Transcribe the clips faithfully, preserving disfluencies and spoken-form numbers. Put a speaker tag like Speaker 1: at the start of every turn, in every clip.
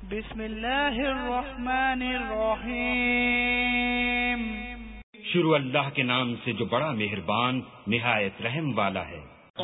Speaker 1: بسم اللہ الرحمن الرحیم۔
Speaker 2: شروع اللہ کے نام سے جو بڑا مہربان نہایت رحم والا ہے۔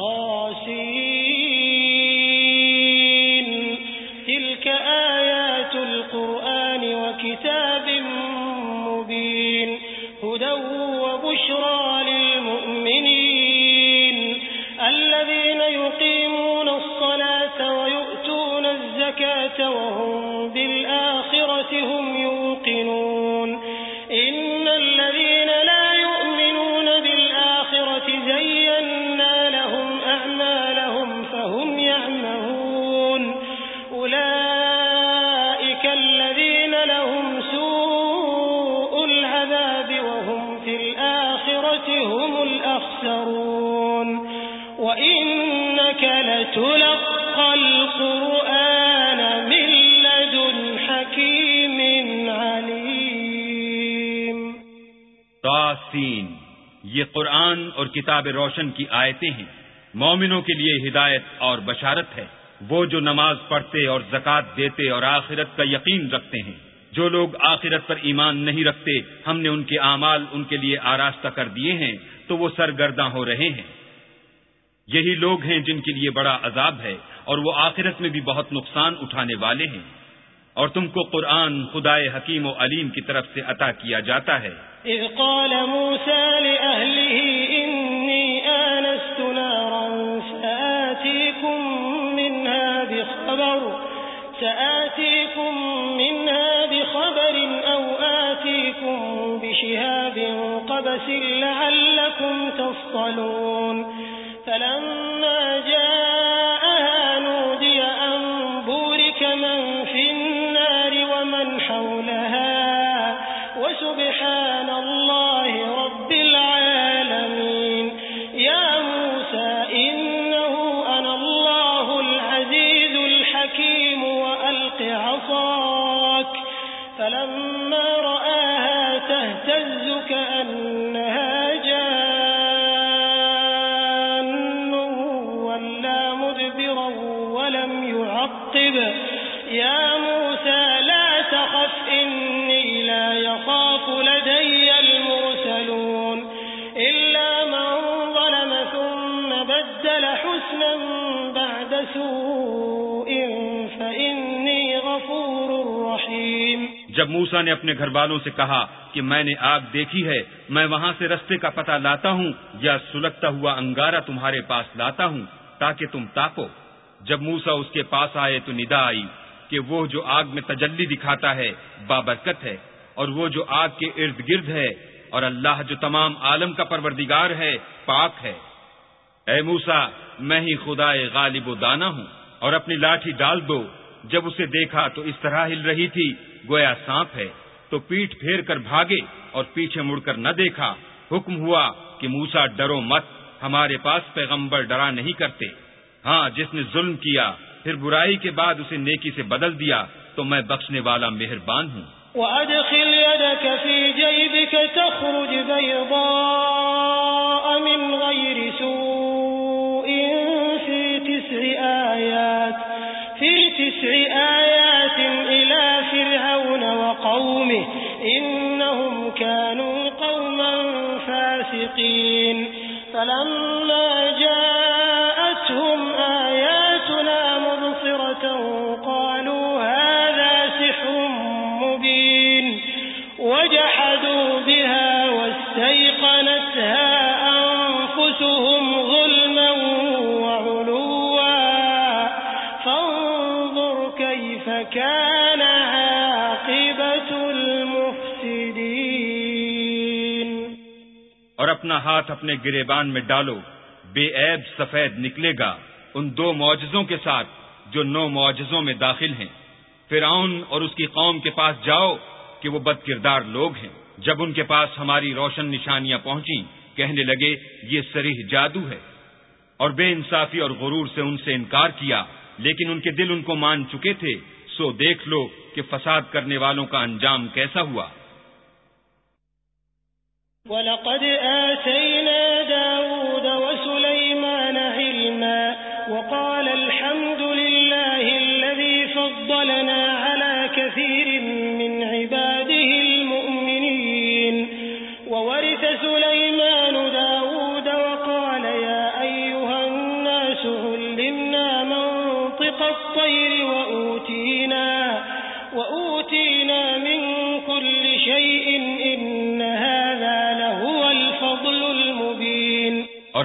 Speaker 3: طاسین تلک آیات القرآن وکتاب مبین ہدی وبشری للمؤمنین الذین یقیمون الصلاة ویؤتون الزکاة وهم بالآخرة هم يوقنون إن الذين لا يؤمنون بالآخرة زينا لهم أعمالهم فهم يعمهون أولئك الذين لهم سوء العذاب وهم في الآخرة هم الأخسرون وإنك لتلقى القرآن من لدن حكيم عليم۔
Speaker 2: طاسین، یہ قرآن اور کتاب روشن کی آیتیں ہیں، مومنوں کے لیے ہدایت اور بشارت ہے۔ وہ جو نماز پڑھتے اور زکوٰۃ دیتے اور آخرت کا یقین رکھتے ہیں۔ جو لوگ آخرت پر ایمان نہیں رکھتے، ہم نے ان کے اعمال ان کے لیے آراستہ کر دیے ہیں تو وہ سرگرداں ہو رہے ہیں۔ یہی لوگ ہیں جن کے لیے بڑا عذاب ہے اور وہ آخرت میں بھی بہت نقصان اٹھانے والے ہیں۔ اور تم کو قرآن خدائے حکیم و علیم کی طرف سے عطا کیا جاتا ہے۔
Speaker 3: اذ قال موسى لأهله إني آنست نارا سآتيكم منها بخبر سآتيكم منها بخبر أو آتيكم بشهاب قبس لعلكم تصطلون فلما جاءها نودي أن بورك من في النار ومن حولها وسبحان الله رب العالمين يا موسى إنه أنا الله العزيز الحكيم وألق عصاك فلما رآها تهتز كأنها جان ولا مدبرا ولم يعقب يا موسى لا تخف إني لا يخاف لدي المرسلون إلا من ظلم ثم بدل حسنا بعد سوء فإني غفور رحيم۔
Speaker 2: جب موسیٰ نے اپنے گھر والوں سے کہا کہ میں نے آگ دیکھی ہے، میں وہاں سے رستے کا پتہ لاتا ہوں یا سلگتا ہوا انگارہ تمہارے پاس لاتا ہوں تاکہ تم تاکو۔ جب موسیٰ اس کے پاس آئے تو ندا آئی کہ وہ جو آگ میں تجلی دکھاتا ہے بابرکت ہے، اور وہ جو آگ کے ارد گرد ہے، اور اللہ جو تمام عالم کا پروردگار ہے پاک ہے۔ اے موسیٰ، میں ہی خدائے غالب و دانا ہوں، اور اپنی لاٹھی ڈال دو۔ جب اسے دیکھا تو اس طرح ہل رہی تھی گویا سانپ ہے، تو پیٹھ پھیر کر بھاگے اور پیچھے مڑ کر نہ دیکھا۔ حکم ہوا کہ موسیٰ ڈرو مت، ہمارے پاس پیغمبر ڈرا نہیں کرتے۔ ہاں، جس نے ظلم کیا پھر برائی کے بعد اسے نیکی سے بدل دیا تو میں بخشنے والا مہربان ہوں۔
Speaker 3: وَأَدْخِلْ يَدَكَ فِي جَيْبِكَ تَخْرُجْ بَيْضَاءَ مِنْ غَيْرِ سُوءٍ فِي تِسْعِ آيَاتٍ فِي تِسْعِ آيَاتٍ إِلَى فِرْعَوْنَ وَقَوْمِهِ إِنَّهُمْ كَانُوا قَوْمًا فَاسِقِينَ فَلَمَّا جَاءَتْهُمْ آيَاتُنَا مُبْصِرَةً قَالُوا هَذَا سِحْرٌ مُبِينٌ وَجَحَدُوا بِهَا وَاسْتَيْقَنَتْهَا أَنفُسُهُمْ ظُلْمًا وَعُلُوًّا فَانظُرْ كَيْفَ كَانَ عَاقِبَةُ الْمُفْسِدِينَ۔
Speaker 2: اور اپنا ہاتھ اپنے گریبان میں ڈالو، بے عیب سفید نکلے گا ان دو معجزوں کے ساتھ جو نو معجزوں میں داخل ہیں۔ فرعون اور اس کی قوم کے پاس جاؤ کہ وہ بد کردار لوگ ہیں۔ جب ان کے پاس ہماری روشن نشانیاں پہنچیں کہنے لگے یہ صریح جادو ہے، اور بے انصافی اور غرور سے ان سے انکار کیا، لیکن ان کے دل ان کو مان چکے تھے۔ سو دیکھ لو کہ فساد کرنے والوں کا انجام کیسا ہوا۔
Speaker 3: وَلَقَدْ آتَيْنَا دَاوُودَ وَسُلَيْمَانَ عِلْمًا وَقَالَ الْحَمْدُ لِلَّهِ الَّذِي فَضَّلَنَا عَلَى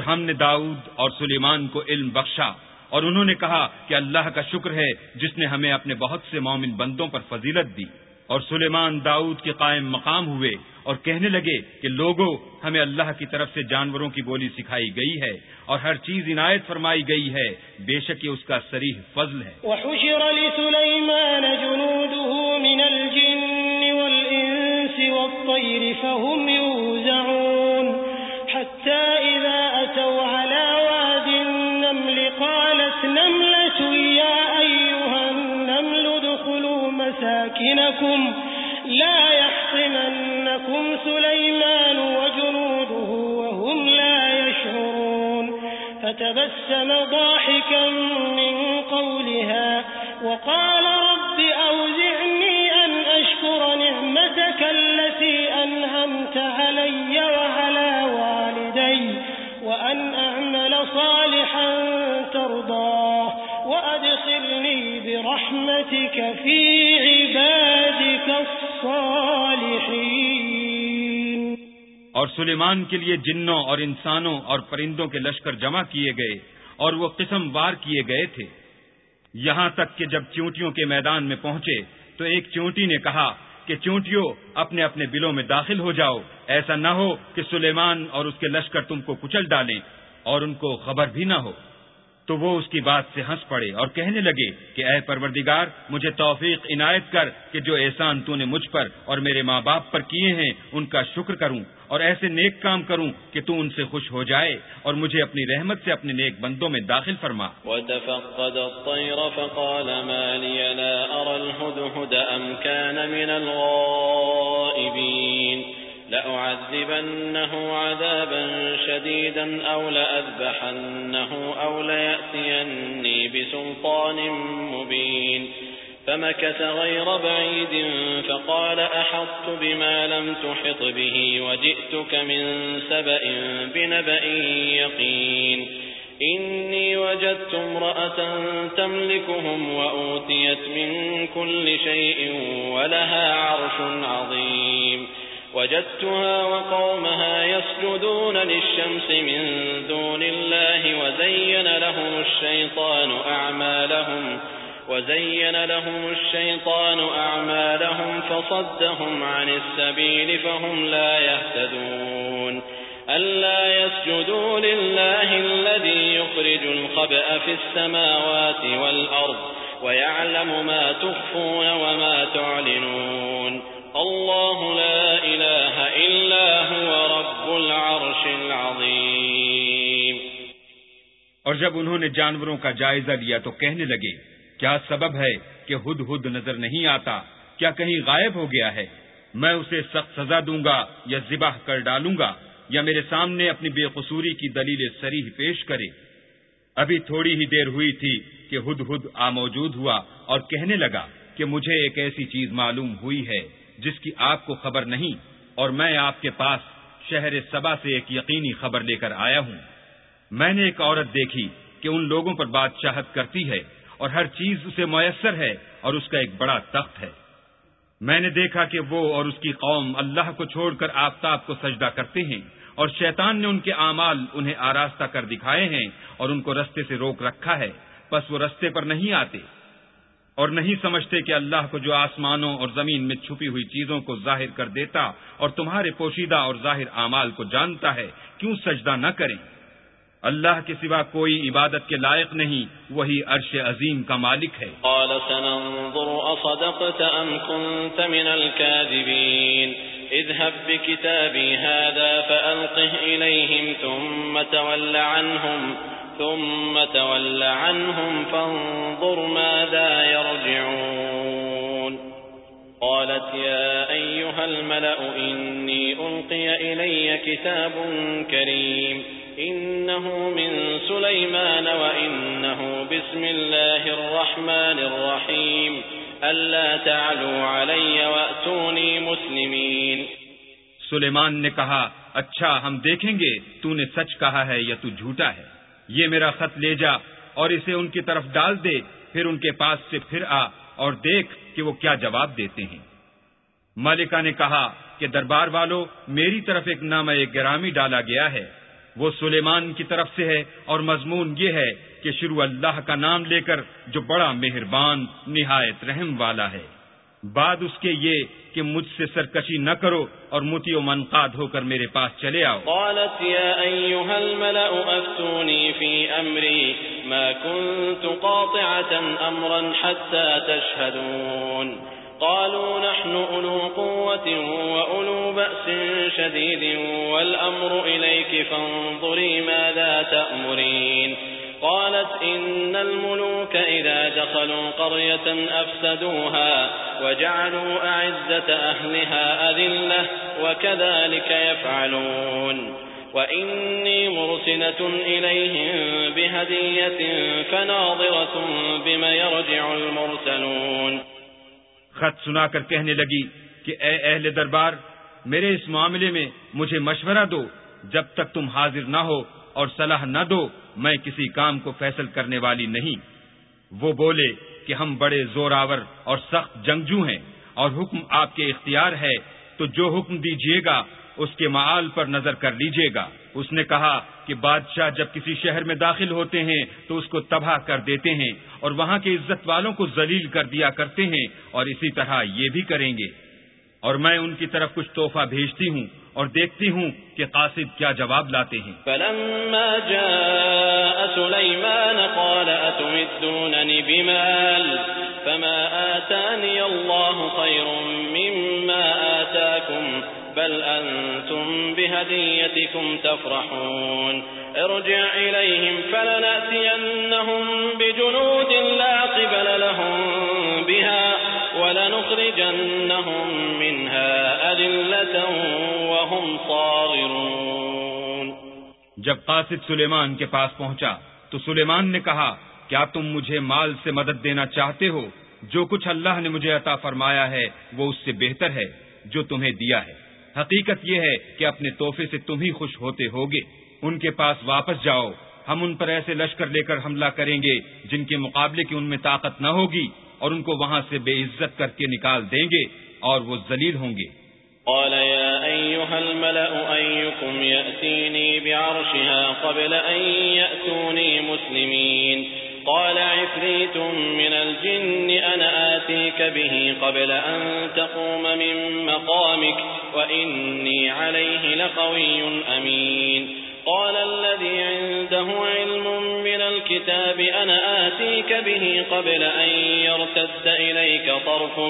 Speaker 2: ہم نے داؤد اور سلیمان کو علم بخشا، اور انہوں نے کہا کہ اللہ کا شکر ہے جس نے ہمیں اپنے بہت سے مومن بندوں پر فضیلت دی۔ اور سلیمان داؤد کے قائم مقام ہوئے اور کہنے لگے کہ لوگوں، ہمیں اللہ کی طرف سے جانوروں کی بولی سکھائی گئی ہے اور ہر چیز عنایت فرمائی گئی ہے، بے شک یہ اس کا صریح فضل ہے۔
Speaker 3: وحشر لسليمان جنوده من الجن والإنس والطير فهم يوزعون حتى إذا أتوا على واد النمل قالت نملة يا أيها النمل ادخلوا مساكنكم لا يحطمنكم سليمان وجنوده وهم لا يشعرون فتبسم ضاحكا من قولها وقال رب أوزعني أن أشكر نعمتك التي أنعمت علي وعلى والدي وأن أعمل صالحا ترضاه وأدخلني برحمتك في عبادك الصالحين۔
Speaker 2: اور سلیمان کے لیے جنوں اور انسانوں اور پرندوں کے لشکر جمع کیے گئے اور وہ قسم وار کیے گئے تھے، یہاں تک کہ جب چونٹیوں کے میدان میں پہنچے تو ایک چونٹی نے کہا کہ چونٹیوں اپنے اپنے بلوں میں داخل ہو جاؤ، ایسا نہ ہو کہ سلیمان اور اس کے لشکر تم کو کچل ڈالیں اور ان کو خبر بھی نہ ہو۔ تو وہ اس کی بات سے ہنس پڑے اور کہنے لگے کہ اے پروردگار، مجھے توفیق عنایت کر کہ جو احسان تو نے مجھ پر اور میرے ماں باپ پر کیے ہیں ان کا شکر کروں اور ایسے نیک کام کروں کہ تو ان سے خوش ہو جائے اور مجھے اپنی رحمت سے اپنے نیک بندوں میں داخل فرما۔
Speaker 4: وتفقد الطير فقال ما لي لا أرى الهدهد أم كان من الغائبين لأعذبنه عذابا شديدا أو لأذبحنه أو ليأتيني بسلطان مبين فمكث غير بعيد فقال أحطت بما لم تحط به وجئتك من سبأ بنبأ يقين إني وجدت امرأة تملكهم وأوتيت من كل شيء ولها عرش عظيم وجدتها وقومها يسجدون للشمس من دون الله وزين لهم الشيطان أعمالهم وزين لهم الشيطان أعمالهم فصدهم عن السبيل فهم لا يهتدون ألا يسجدوا لله الذي يخرج الخبأ في السماوات والأرض ويعلم ما تخفون وما تعلنون الله لا إله إلا هو رب العرش العظيم۔
Speaker 2: اور جب انہوں نے جانوروں کا جائزہ لیا تو کہنے لگے کیا سبب ہے کہ ہد ہد نظر نہیں آتا؟ کیا کہیں غائب ہو گیا ہے؟ میں اسے سخت سزا دوں گا یا ذبح کر ڈالوں گا یا میرے سامنے اپنی بے قصوری کی دلیل صریح پیش کرے۔ ابھی تھوڑی ہی دیر ہوئی تھی کہ ہد ہد آ موجود ہوا اور کہنے لگا کہ مجھے ایک ایسی چیز معلوم ہوئی ہے جس کی آپ کو خبر نہیں، اور میں آپ کے پاس شہر سبا سے ایک یقینی خبر لے کر آیا ہوں۔ میں نے ایک عورت دیکھی کہ ان لوگوں پر بادشاہت کرتی ہے اور ہر چیز اسے میسر ہے اور اس کا ایک بڑا تخت ہے۔ میں نے دیکھا کہ وہ اور اس کی قوم اللہ کو چھوڑ کر آفتاب کو سجدہ کرتے ہیں، اور شیطان نے ان کے اعمال انہیں آراستہ کر دکھائے ہیں اور ان کو رستے سے روک رکھا ہے، پس وہ رستے پر نہیں آتے اور نہیں سمجھتے کہ اللہ کو جو آسمانوں اور زمین میں چھپی ہوئی چیزوں کو ظاہر کر دیتا اور تمہارے پوشیدہ اور ظاہر اعمال کو جانتا ہے، کیوں سجدہ نہ کریں؟ اللہ کے سوا کوئی عبادت کے لائق نہیں، وہی عرش عظیم کا مالک ہے۔
Speaker 4: قال سننظر اصدقت ام كنت من الكاذبين اذهب بكتابي هذا فألقه إليهم ثم تول عنهم ثم تول عنهم فانظر ماذا يرجعون قالت يا أيها الملأ إني ألقي إلي كتاب كريم إنه من سليمان وإنه بسم الله الرحمن الرحيم ألا تعلوا علي وأتوني مسلمين۔
Speaker 2: سلیمان نے کہا اچھا ہم دیکھیں گے تو نے سچ کہا ہے یا تو جھوٹا ہے، یہ میرا خط لے جا اور اسے ان کی طرف ڈال دے، پھر ان کے پاس سے پھر آ اور دیکھ کہ وہ کیا جواب دیتے ہیں۔ ملکہ نے کہا کہ دربار والوں، میری طرف ایک نامہ گرامی ڈالا گیا ہے، وہ سلیمان کی طرف سے ہے اور مضمون یہ ہے کہ شروع اللہ کا نام لے کر جو بڑا مہربان نہایت رحم والا ہے۔ بعد اس کے یہ کہ مجھ سے سرکشی نہ کرو اور مطیع و منقاد ہو کر میرے پاس چلے آؤ۔
Speaker 4: قالت یا ایھا الملأ افتونی فی امری ما كنت قاطعة امرا حتى تشهدون قالوا نحن أولو قوة وأولو بأس شديد والأمر إليك فانظري ماذا تأمرين قالت إن الملوك إذا دخلوا قرية أفسدوها وجعلوا أعزة أهلها أذلة وكذلك يفعلون وإني مرسلة إليهم بهدية فناظرة بما يرجع المرسلون۔
Speaker 2: خط سنا کر کہنے لگی کہ اے اہل دربار، میرے اس معاملے میں مجھے مشورہ دو، جب تک تم حاضر نہ ہو اور صلاح نہ دو میں کسی کام کو فیصل کرنے والی نہیں۔ وہ بولے کہ ہم بڑے زوراور اور سخت جنگجو ہیں اور حکم آپ کے اختیار ہے، تو جو حکم دیجیے گا اس کے معال پر نظر کر لیجیے گا۔ اس نے کہا کہ بادشاہ جب کسی شہر میں داخل ہوتے ہیں تو اس کو تباہ کر دیتے ہیں اور وہاں کے عزت والوں کو ذلیل کر دیا کرتے ہیں، اور اسی طرح یہ بھی کریں گے۔ اور میں ان کی طرف کچھ تحفہ بھیجتی ہوں اور دیکھتی ہوں کہ قاصد کیا جواب لاتے ہیں۔
Speaker 4: فلما جاء سليمان قال أتمدونني بمال فما آتاني الله خير مما آتاكم بل أنتم بهديتكم تفرحون ارجع إليهم فلنأتينهم بجنود لا قبل لهم بها ولنخرجنهم منها أذلة وهم صاغرون۔
Speaker 2: جب قاصد سلیمان کے پاس پہنچا تو سلیمان نے کہا کیا تم مجھے مال سے مدد دینا چاہتے ہو؟ جو کچھ اللہ نے مجھے عطا فرمایا ہے وہ اس سے بہتر ہے جو تمہیں دیا ہے۔ حقیقت یہ ہے کہ اپنے تحفے سے تم ہی خوش ہوتے ہوگے۔ ان کے پاس واپس جاؤ، ہم ان پر ایسے لشکر لے کر حملہ کریں گے جن کے مقابلے کی ان میں طاقت نہ ہوگی، اور ان کو وہاں سے بے عزت کر کے نکال دیں گے اور وہ ذلیل ہوں گے۔
Speaker 4: قال يا أيها الملأ أيكم يأتيني بعرشها قبل أن يأتوني مسلمين قال عفريت من الجن أنا آتيك به قبل أن تقوم من مقامك وإني عليه لقوي أمين قال الذي عنده علم من الكتاب أنا آتيك به قبل أن يرتد إليك طرفك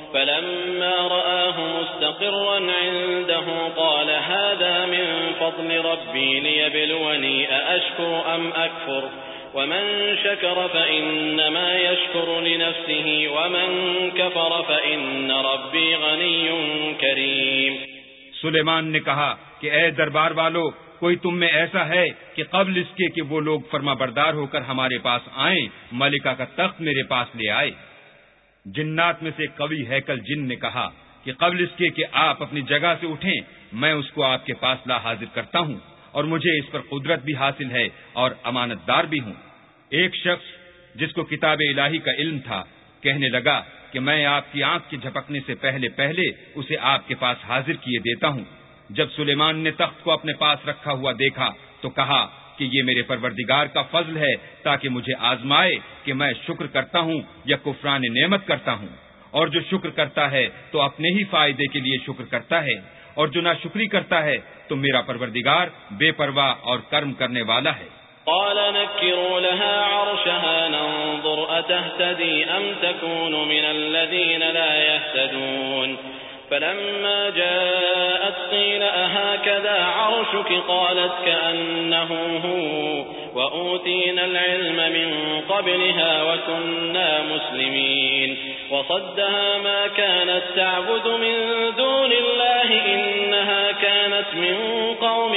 Speaker 4: فلما رآه مستقرا عنده قال هذا من فضل ربي ليبلوني أأشكر أم أكفر ومن شكر فإنما يشكر لنفسه ومن كفر فإن ربي غني كريم۔
Speaker 2: سلیمان نے کہا کہ اے دربار والو، کوئی تم میں ایسا ہے کہ قبل اس کے کہ وہ لوگ فرما بردار ہو کر ہمارے پاس آئیں ملکہ کا تخت میرے پاس لے آئے؟ جنات میں سے قوی ہیکل جن نے کہا کہ قبل اس کے کہ آپ اپنی جگہ سے اٹھیں میں اس کو آپ کے پاس لا حاضر کرتا ہوں، اور مجھے اس پر قدرت بھی حاصل ہے اور امانت دار بھی ہوں۔ ایک شخص جس کو کتاب الہی کا علم تھا کہنے لگا کہ میں آپ کی آنکھ کے جھپکنے سے پہلے پہلے اسے آپ کے پاس حاضر کیے دیتا ہوں۔ جب سلیمان نے تخت کو اپنے پاس رکھا ہوا دیکھا تو کہا کہ یہ میرے پروردگار کا فضل ہے تاکہ مجھے آزمائے کہ میں شکر کرتا ہوں یا کفران نعمت کرتا ہوں، اور جو شکر کرتا ہے تو اپنے ہی فائدے کے لیے شکر کرتا ہے، اور جو ناشکری کرتا ہے تو میرا پروردگار بے پرواہ اور کرم کرنے والا ہے۔
Speaker 4: قال نكروا لها عرشها ننظر أتهتدي أم تكون من الذين لا يهتدون فلما جاءت قيل أهكذا عرشك قالت كأنه هو وأوتينا العلم من قبلها وكنا مسلمين وصدها ما كانت تعبد من دون الله إنها كانت من قوم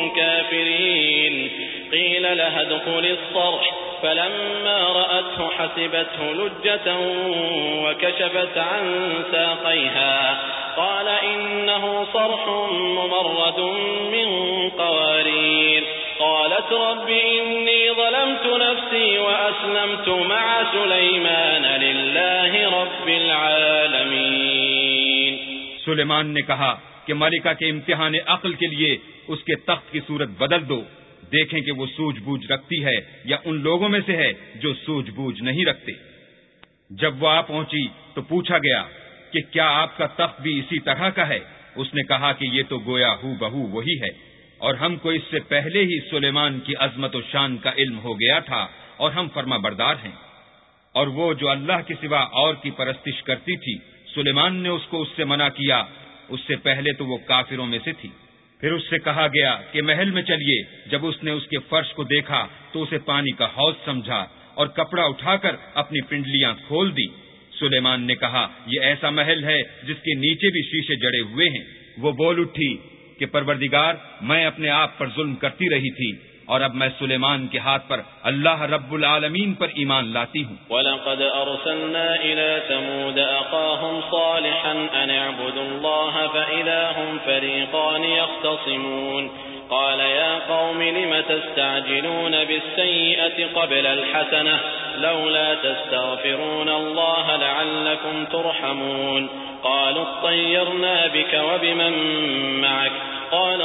Speaker 4: كافرين قيل لها ادخل الصرح فلما رأته حسبته لجة وكشفت عن ساقيها قال إنه صرح ممرد من قوارير قالت رب إني ظلمت نفسي وأسلمت مع سليمان لله رب العالمين۔
Speaker 2: سلیمان نے کہا کہ ملکہ کے امتحان عقل کے لیے اس کے تخت کی صورت بدل دو، دیکھیں کہ وہ سوجھ بوجھ رکھتی ہے یا ان لوگوں میں سے ہے جو سوجھ بوجھ نہیں رکھتے۔ جب وہ آ پہنچی تو پوچھا گیا کہ کیا آپ کا تخت بھی اسی طرح کا ہے؟ اس نے کہا کہ یہ تو گویا ہو بہو وہی ہے، اور ہم کو اس سے پہلے ہی سلیمان کی عظمت و شان کا علم ہو گیا تھا اور ہم فرما بردار ہیں۔ اور وہ جو اللہ کے سوا اور کی پرستش کرتی تھی، سلیمان نے اس کو اس سے منع کیا، اس سے پہلے تو وہ کافروں میں سے تھی۔ پھر اس سے کہا گیا کہ محل میں چلیے۔ جب اس نے اس کے فرش کو دیکھا تو اسے پانی کا حوض سمجھا اور کپڑا اٹھا کر اپنی پنڈلیاں کھول دی۔ سلیمان نے کہا یہ ایسا محل ہے جس کے نیچے بھی شیشے جڑے ہوئے ہیں۔ وہ بول اٹھی کہ پروردگار، میں اپنے آپ پر ظلم کرتی رہی تھی اور اب میں سلیمان کے ہاتھ پر اللہ رب العالمین پر ایمان لاتی ہوں۔
Speaker 4: وَلَقَدْ أَرْسَلْنَا إِلَى ثَمُودَ أَخَاهُمْ صَالِحًا أَنِ اعْبُدُوا اللَّهَ فَإِذَا هُمْ فَرِيقَانِ يَخْتَصِمُونَ قَالَ يَا قَوْمِ لِمَ تَسْتَعْجِلُونَ بِالسَّيِّئَةِ قَبْلَ الْحَسَنَةِ لَوْلَا تَسْتَغْفِرُونَ اللَّهَ لَعَلَّكُمْ تُرْحَمُونَ قَالُوا اطَّيَّرْنَا بِكَ وَبِمَن مَّعَكَ قال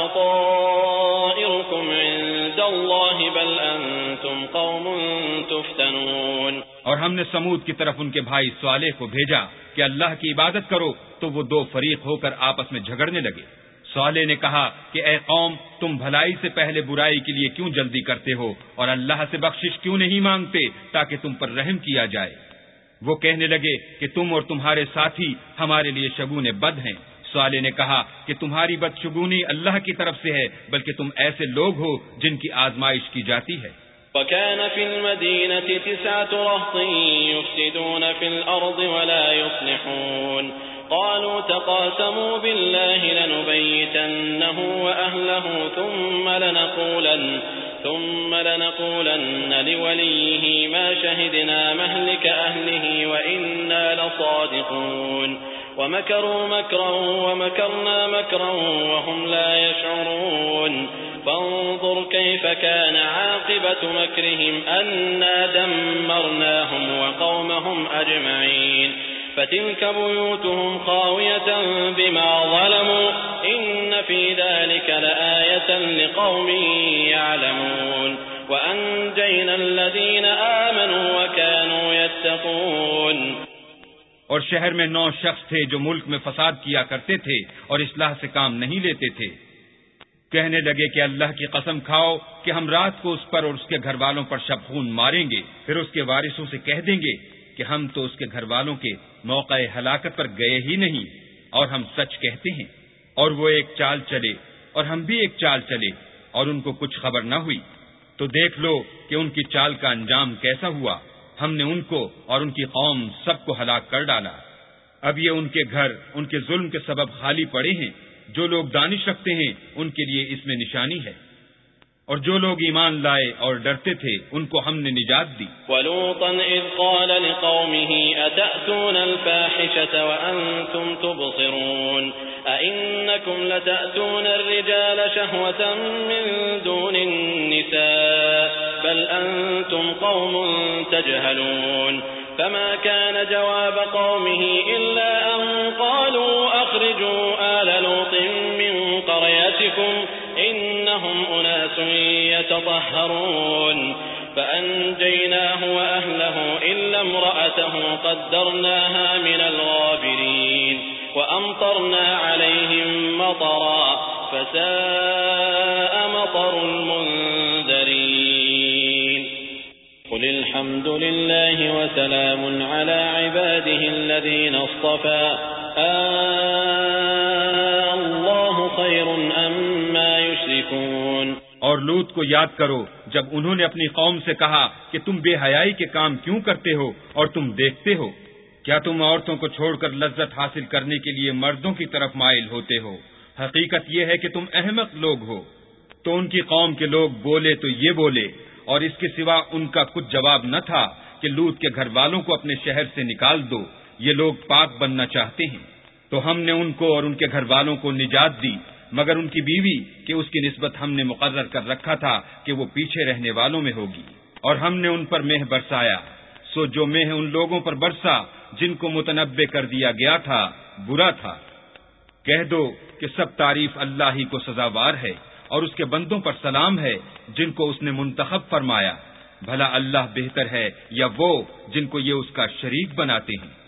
Speaker 4: طائركم عند الله بل انتم قوم تفتنون۔
Speaker 2: اور ہم نے سمود کی طرف ان کے بھائی صالح کو بھیجا کہ اللہ کی عبادت کرو، تو وہ دو فریق ہو کر آپس میں جھگڑنے لگے۔ صالح نے کہا کہ اے قوم، تم بھلائی سے پہلے برائی کے لیے کیوں جلدی کرتے ہو اور اللہ سے بخشش کیوں نہیں مانگتے تاکہ تم پر رحم کیا جائے؟ وہ کہنے لگے کہ تم اور تمہارے ساتھی ہمارے لیے شگون بد ہیں۔ صالح نے کہا کہ تمہاری بدشگونی اللہ کی طرف سے ہے، بلکہ تم ایسے لوگ ہو جن کی آزمائش کی جاتی ہے۔
Speaker 4: وَكَانَ فِي الْمَدِينَةِ تِسْعَةُ رَهْطٍ يُفْسِدُونَ فِي الْأَرْضِ وَلَا يُصْلِحُونَ قَالُوا تَقَاسَمُوا بِاللَّهِ لَنُبَيِّتَنَّهُ وَأَهْلَهُ ثُمَّ لَنَقُولَنَّ ثُمَّ لَنَقُولَنَّ لِوَلِيِّهِ مَا شَهِدْنَا مَهْلِكَ أَهْلِهِ وَإِنَّا لَصَادِقُونَ وَمَكَرُوا مَكْرًا وَمَكَرْنَا مَكْرًا وَهُمْ لَا يَشْعُرُونَ فانظر كيف كان عاقبة مكرهم أنا دمرناهم وقومهم أجمعين فتلك بيوتهم خاوية بما ظلموا إن في ذلك لآية لقوم يعلمون وأنجينا الذين آمنوا وكانوا يتقون۔
Speaker 2: اور شہر میں نو شخص تھے جو ملک میں فساد کیا کرتے تھے اور اصلاح سے کام نہیں لیتے تھے۔ کہنے لگے کہ اللہ کی قسم کھاؤ کہ ہم رات کو اس پر اور اس کے گھر والوں پر شب خون ماریں گے، پھر اس کے وارثوں سے کہہ دیں گے کہ ہم تو اس کے گھر والوں کے موقع ہلاکت پر گئے ہی نہیں اور ہم سچ کہتے ہیں۔ اور وہ ایک چال چلے اور ہم بھی ایک چال چلے اور ان کو کچھ خبر نہ ہوئی، تو دیکھ لو کہ ان کی چال کا انجام کیسا ہوا۔ ہم نے ان کو اور ان کی قوم سب کو ہلاک کر ڈالا۔ اب یہ ان کے گھر ان کے ظلم کے سبب خالی پڑے ہیں۔ جو لوگ دانش رکھتے ہیں ان کے لیے اس میں نشانی ہے، اور جو لوگ ایمان لائے اور ڈرتے تھے ان کو ہم نے نجات دی۔
Speaker 4: وَلُوطًا إِذْ قَالَ لِقَوْمِهِ أَتَأْتُونَ الْفَاحِشَةَ وَأَنْتُمْ تُبْصِرُونَ أَإِنَّكُمْ لَتَأْتُونَ الرِّجَالَ شَهْوَةً مِّن دُونِ النِّسَاءِ بَلْ أَنْتُمْ قَوْمٌ تَجْهَلُونَ فما كان جواب قومه إلا أن قالوا أخرجوا آل لوط من قريتكم إنهم أناس يتطهرون فأنجيناه وأهله إلا امرأته قدرناها من الغابرين وأمطرنا عليهم مطرا فساء مطر المنذرين قل الحمد لله وسلام على عباده الذين اصطفى الله خير أما يشركون۔
Speaker 2: اور لوط کو یاد کرو جب انہوں نے اپنی قوم سے کہا کہ تم بے حیائی کے کام کیوں کرتے ہو اور تم دیکھتے ہو، کیا تم عورتوں کو چھوڑ کر لذت حاصل کرنے کے لیے مردوں کی طرف مائل ہوتے ہو؟ حقیقت یہ ہے کہ تم احمق لوگ ہو۔ تو ان کی قوم کے لوگ بولے تو یہ بولے، اور اس کے سوا ان کا کچھ جواب نہ تھا کہ لوط کے گھر والوں کو اپنے شہر سے نکال دو، یہ لوگ پاک بننا چاہتے ہیں۔ تو ہم نے ان کو اور ان کے گھر والوں کو نجات دی، مگر ان کی بیوی کہ اس کی نسبت ہم نے مقرر کر رکھا تھا کہ وہ پیچھے رہنے والوں میں ہوگی۔ اور ہم نے ان پر مہ برسایا، سو جو مہ ان لوگوں پر برسا جن کو متنبع کر دیا گیا تھا برا تھا۔ کہہ دو کہ سب تعریف اللہ ہی کو سزاوار ہے اور اس کے بندوں پر سلام ہے جن کو اس نے منتخب فرمایا. بھلا اللہ بہتر ہے یا وہ جن کو یہ اس کا شریک بناتے ہیں؟